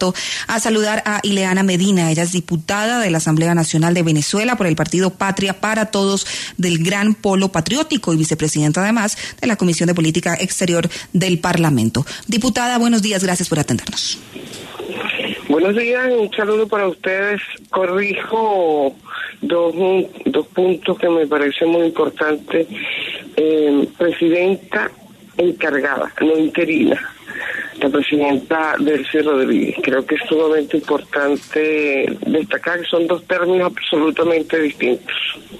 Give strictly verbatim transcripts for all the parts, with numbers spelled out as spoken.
directo a saludar a Ileana Medina. Ella es diputada de la Asamblea Nacional de Venezuela por el partido Patria para Todos del Gran Polo Patriótico y vicepresidenta además de la Comisión de Política Exterior del Parlamento. Diputada, buenos días, gracias por atendernos. Buenos días, un saludo para ustedes. Corrijo dos, dos puntos que me parecen muy importantes. Eh, presidenta encargada, no interina, la presidenta Delcy Rodríguez. Creo que es sumamente importante destacar que son dos términos absolutamente distintos.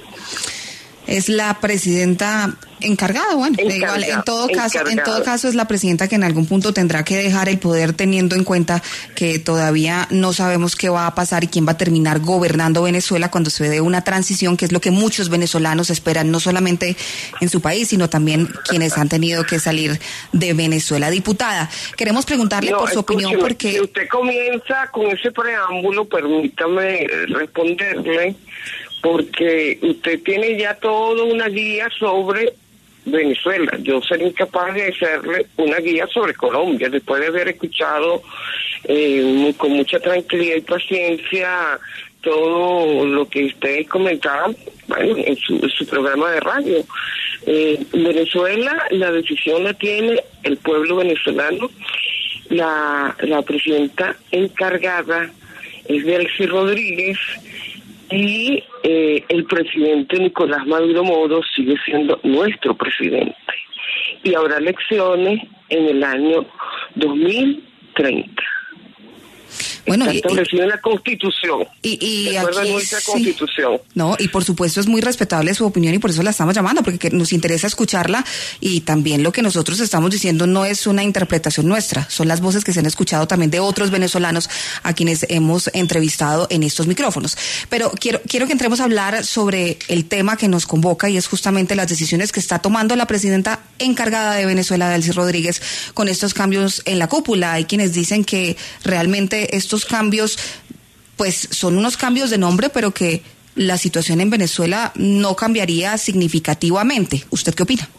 Es la presidenta encargada, bueno, encargada, igual, en todo caso, encargada. en todo caso es la presidenta que en algún punto tendrá que dejar el poder, teniendo en cuenta que todavía no sabemos qué va a pasar y quién va a terminar gobernando Venezuela cuando se dé una transición, que es lo que muchos venezolanos esperan, no solamente en su país, sino también quienes han tenido que salir de Venezuela. Diputada, queremos preguntarle no, por su opinión, porque... Si usted comienza con ese preámbulo, permítame responderle, porque usted tiene ya toda una guía sobre Venezuela. Yo seré incapaz de hacerle una guía sobre Colombia, después de haber escuchado eh, con mucha tranquilidad y paciencia todo lo que ustedes comentaban, bueno, en su, en su programa de radio. Eh, Venezuela, la decisión la tiene el pueblo venezolano. La, la presidenta encargada es Delcy Rodríguez, y eh, el presidente Nicolás Maduro Moro sigue siendo nuestro presidente. Y habrá elecciones en el año dos mil treinta. Bueno, está establecido en la Constitución. Y, y de acuerdo aquí, a nuestra sí. Constitución. No, y por supuesto es muy respetable su opinión y por eso la estamos llamando, porque nos interesa escucharla, y también lo que nosotros estamos diciendo no es una interpretación nuestra, son las voces que se han escuchado también de otros venezolanos a quienes hemos entrevistado en estos micrófonos. Pero quiero, quiero que entremos a hablar sobre el tema que nos convoca, y es justamente las decisiones que está tomando la presidenta encargada de Venezuela, Delcy Rodríguez, con estos cambios en la cúpula. Hay quienes dicen que realmente estos cambios pues son unos cambios de nombre, pero que la situación en Venezuela no cambiaría significativamente. ¿Usted qué opina?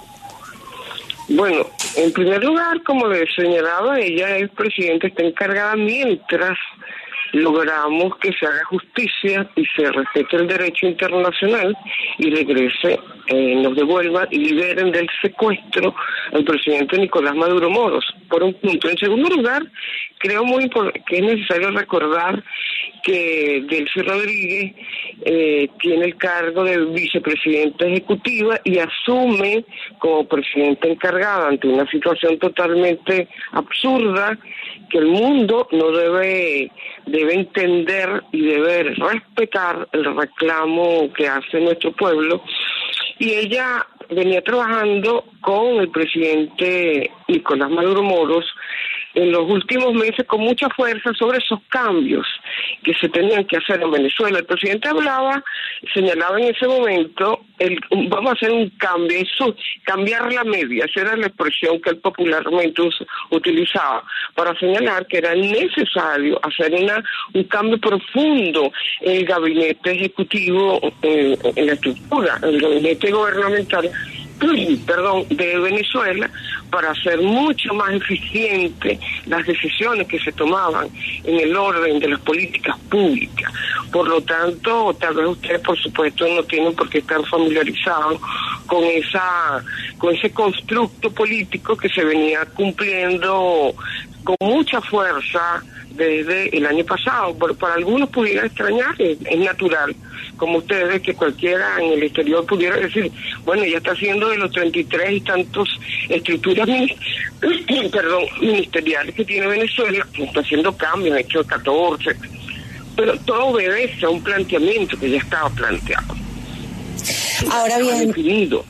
Bueno, en primer lugar, como le señalaba, ella es presidenta, está encargada mientras logramos que se haga justicia y se respete el derecho internacional y regrese, eh, nos devuelvan y liberen del secuestro al presidente Nicolás Maduro Moros, por un punto. En segundo lugar, creo muy que es necesario recordar que Delcy Rodríguez eh, tiene el cargo de vicepresidenta ejecutiva y asume como presidenta encargada ante una situación totalmente absurda que el mundo no debe debe entender y debe respetar el reclamo que hace nuestro pueblo. Y ella venía trabajando con el presidente Nicolás Maduro Moros en los últimos meses con mucha fuerza sobre esos cambios que se tenían que hacer en Venezuela. El presidente hablaba, señalaba en ese momento, el, vamos a hacer un cambio, eso, cambiar la media, esa era la expresión que él popularmente us, utilizaba, para señalar que era necesario hacer una un cambio profundo en el gabinete ejecutivo, eh, en la estructura, en el gabinete gubernamental, perdón, de Venezuela, para hacer mucho más eficiente las decisiones que se tomaban en el orden de las políticas públicas. Por lo tanto, tal vez ustedes, por supuesto, no tienen por qué estar familiarizados con esa, con ese constructo político que se venía cumpliendo con mucha fuerza desde el año pasado. Por, para algunos pudiera extrañar, es, es natural, como ustedes, que cualquiera en el exterior pudiera decir, bueno, ya está haciendo de los treinta y tres y tantos estructuras perdón, ministeriales que tiene Venezuela, está haciendo cambios, ha hecho catorce, pero todo obedece a un planteamiento que ya estaba planteado. Ahora bien, definido.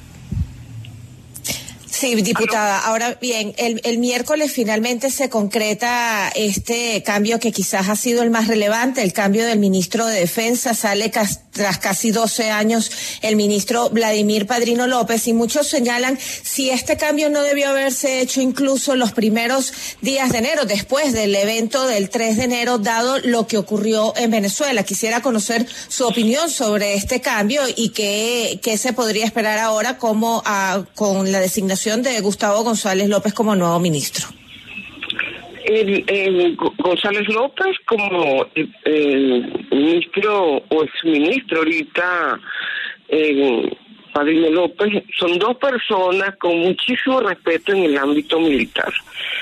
Sí, diputada. Ahora bien, el, el miércoles finalmente se concreta este cambio que quizás ha sido el más relevante, el cambio del ministro de Defensa. Sale cas, tras casi doce años el ministro Vladimir Padrino López, y muchos señalan si este cambio no debió haberse hecho incluso los primeros días de enero, después del evento del tres de enero, dado lo que ocurrió en Venezuela. Quisiera conocer su opinión sobre este cambio y qué, qué se podría esperar ahora como a, con la designación de Gustavo González López como nuevo ministro. El, el González López como el, el ministro o exministro ahorita, el Padrino López, son dos personas con muchísimo respeto en el ámbito militar.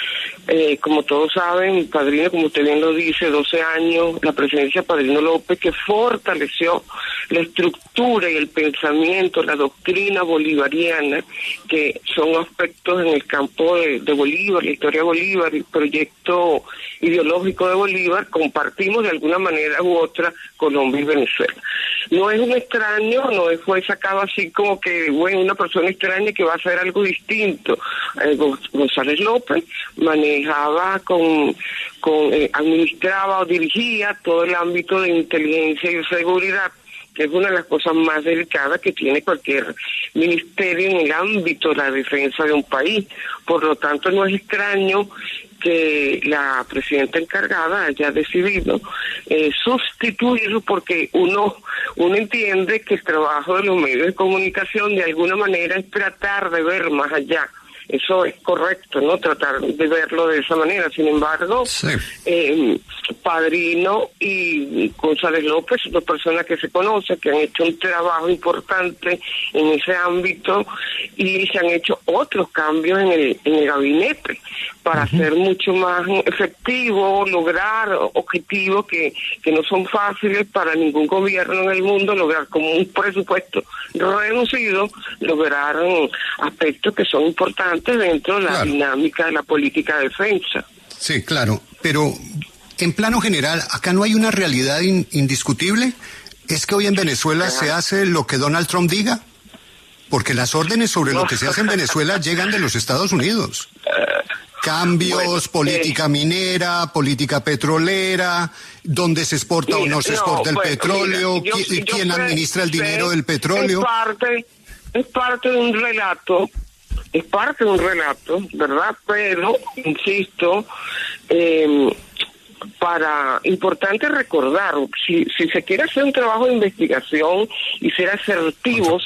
Eh, como todos saben, Padrino, como usted bien lo dice, doce años, la presidencia de Padrino López, que fortaleció la estructura y el pensamiento, la doctrina bolivariana, que son aspectos en el campo de, de Bolívar, la historia de Bolívar, el proyecto ideológico de Bolívar, compartimos de alguna manera u otra Colombia y Venezuela. No es un extraño, no fue sacado así como que, bueno, una persona extraña que va a hacer algo distinto. Eh, González López manejaba con, con eh, administraba o dirigía todo el ámbito de inteligencia y seguridad, que es una de las cosas más delicadas que tiene cualquier ministerio en el ámbito de la defensa de un país. Por lo tanto, no es extraño que la presidenta encargada haya decidido eh, sustituirlo, porque uno uno entiende que el trabajo de los medios de comunicación de alguna manera es tratar de ver más allá. Eso es correcto, ¿no? Tratar de verlo de esa manera. Sin embargo, sí. eh, Padrino y González López, dos personas que se conocen, que han hecho un trabajo importante en ese ámbito, y se han hecho otros cambios en el, en el gabinete para uh-huh. ser mucho más efectivo, lograr objetivos que, que no son fáciles para ningún gobierno en el mundo, lograr como un presupuesto reducido, lograr um, aspectos que son importantes dentro de la claro. dinámica de la política de defensa. Sí, claro, pero en plano general, acá no hay una realidad in, indiscutible. ¿Es que hoy en Venezuela Ajá. se hace lo que Donald Trump diga? Porque las órdenes sobre no. lo que se hace en Venezuela llegan de los Estados Unidos. Cambios, bueno, política eh, minera, política petrolera, dónde se exporta mira, o no se exporta no, el bueno, petróleo, mira, yo, ¿quién, yo ¿quién administra el dinero del petróleo? Es parte, es parte de un relato, es parte de un relato, ¿verdad? Pero, insisto, eh, para importante recordar, si, si se quiere hacer un trabajo de investigación y ser asertivos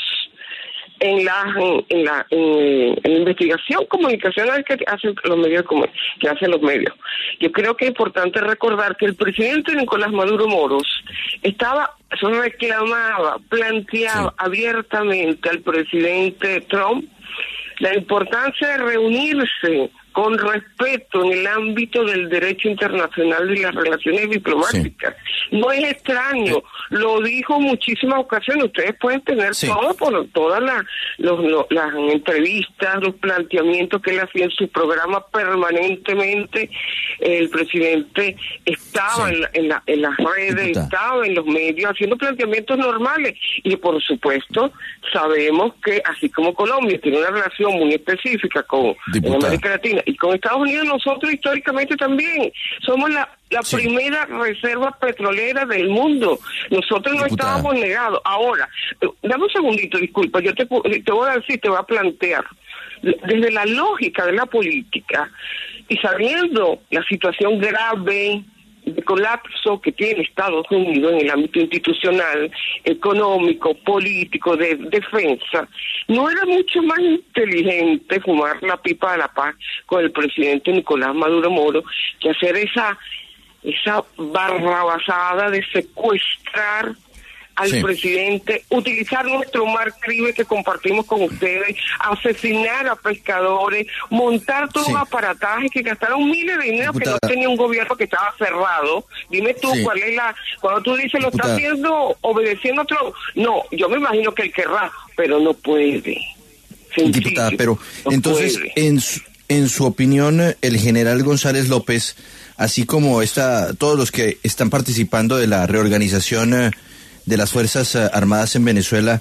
en la en la en, en la investigación comunicacional que hacen los medios que hacen los medios, yo creo que es importante recordar que el presidente Nicolás Maduro Moros estaba reclamaba, planteaba sí. abiertamente al presidente Trump la importancia de reunirse con respeto en el ámbito del derecho internacional y las relaciones diplomáticas. Sí. No es extraño, lo dijo en muchísimas ocasiones. Ustedes pueden tener sí. todo por todas la, los, los, las entrevistas, los planteamientos que él hacía en su programa permanentemente. El presidente estaba sí. en, la, en, la, en las redes, Diputada. estaba en los medios haciendo planteamientos normales. Y por supuesto, sabemos que así como Colombia tiene una relación muy específica con América Latina y con Estados Unidos, nosotros históricamente también somos la, la sí. primera reserva petrolera del mundo. Nosotros no Diputada. estábamos negados. Ahora, dame un segundito, disculpa, yo te, te voy a decir, te voy a plantear, desde la lógica de la política y sabiendo la situación grave de colapso que tiene Estados Unidos en el ámbito institucional, económico, político, de defensa, ¿no era mucho más inteligente fumar la pipa de la paz con el presidente Nicolás Maduro Moro que hacer esa esa barrabasada de secuestrar al sí. presidente, utilizar nuestro mar Caribe que compartimos con ustedes, asesinar a pescadores, montar todos sí. los aparatajes que gastaron miles de dinero Diputada. que no tenía un gobierno que estaba cerrado? Dime tú, sí. ¿cuál es la...? Cuando tú dices, ¿lo Diputada. está haciendo obedeciendo a otro? No, yo me imagino que él querrá, pero no puede. Sencillo, Diputada, pero no entonces, puede. en su, en su opinión, el general González López, así como está, todos los que están participando de la reorganización de las Fuerzas Armadas en Venezuela,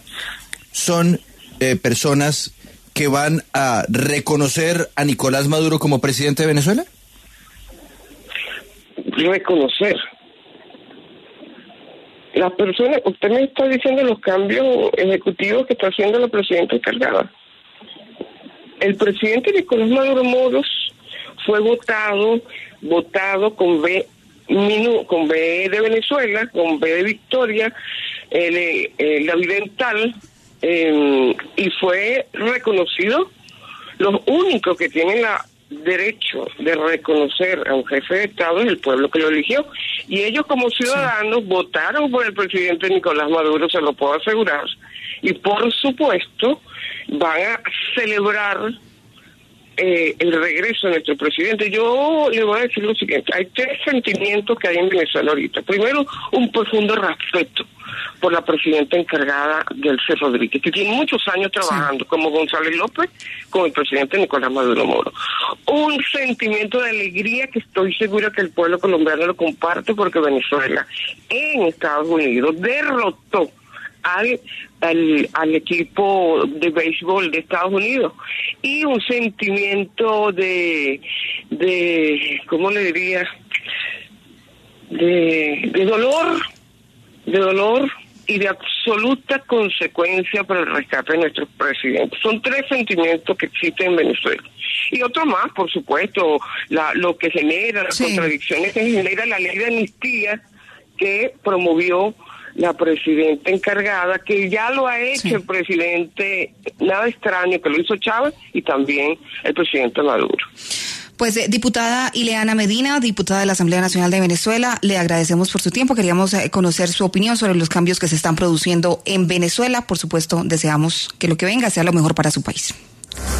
son eh, personas que van a reconocer a Nicolás Maduro como presidente de Venezuela? Reconocer. Las personas, usted me está diciendo los cambios ejecutivos que está haciendo la presidenta encargada. El presidente Nicolás Maduro Moros fue votado, votado con B con B de Venezuela, con B de Victoria, el, el, la Vidental, eh, y fue reconocido los únicos que tienen la derecho de reconocer a un jefe de Estado es el pueblo que lo eligió. Y ellos como ciudadanos sí. votaron por el presidente Nicolás Maduro, se lo puedo asegurar. Y por supuesto van a celebrar eh, el regreso de nuestro presidente. Yo le voy a decir lo siguiente, hay tres sentimientos que hay en Venezuela ahorita. Primero, un profundo respeto por la presidenta encargada, Delcy Rodríguez, que tiene muchos años trabajando, sí. como González López, con el presidente Nicolás Maduro Moro. Un sentimiento de alegría que estoy segura que el pueblo colombiano lo comparte, porque Venezuela en Estados Unidos derrotó al, al, al equipo de béisbol de Estados Unidos. Y un sentimiento de, de ¿cómo le diría? De, de dolor, de dolor y de absoluta consecuencia para el rescate de nuestros presidentes. Son tres sentimientos que existen en Venezuela. Y otro más, por supuesto, la, lo que genera, las sí. contradicciones que genera la ley de amnistía que promovió la presidenta encargada, que ya lo ha hecho sí. el presidente, nada extraño, que lo hizo Chávez, y también el presidente Maduro. Pues, eh, diputada Ileana Medina, diputada de la Asamblea Nacional de Venezuela, le agradecemos por su tiempo. Queríamos eh, conocer su opinión sobre los cambios que se están produciendo en Venezuela. Por supuesto, deseamos que lo que venga sea lo mejor para su país.